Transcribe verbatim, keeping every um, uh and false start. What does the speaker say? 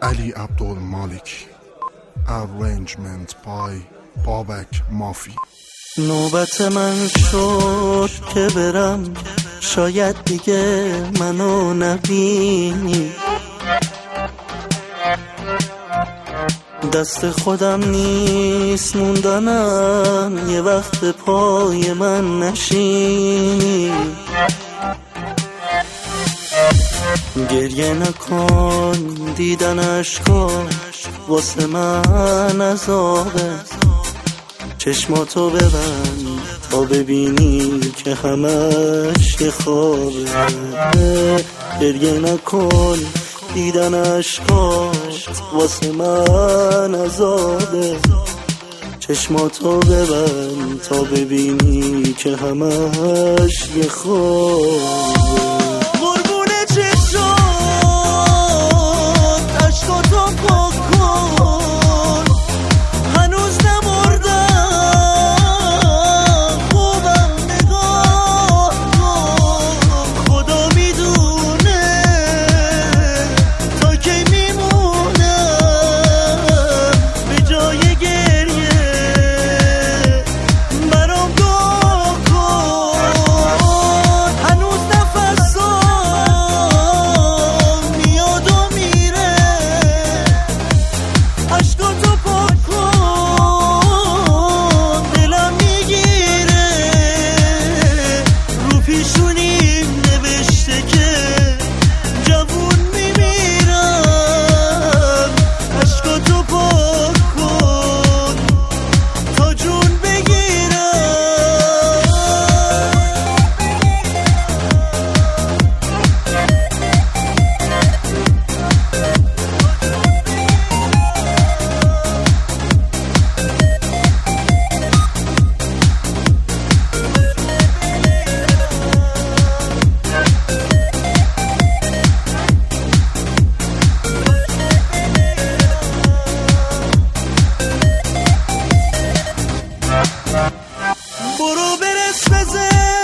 Ali Abdul Malik. Arrangement by Babak Mafi. نوبت من شد که برم، شاید دیگه منو نبینی. دست خودم نیست موندنم، یه وقت پای من نشینی. گریه نکن، دیدن اشکاش واسه من عذابه. چشماتو ببند تا ببینی که همش یه خوابه. گریه نکن، دیدن اشکات واسه من عذابه. چشماتو ببند تا ببینی که همش یه خوابه. قربون چشات اشکاتو پاک کن، هنوز نمردم خوبم نگاه کن. خدا میدونه تا کی میمونم به جای گریه، برام دعا کن. هنوز نفسام میاد و میره، اشکاتو پاک کن، دلم میگیره. رو پیشونیم نوشته که جوون میمیرم. اشکاتو پاک کن تا جون بگیرم. برو برس بزن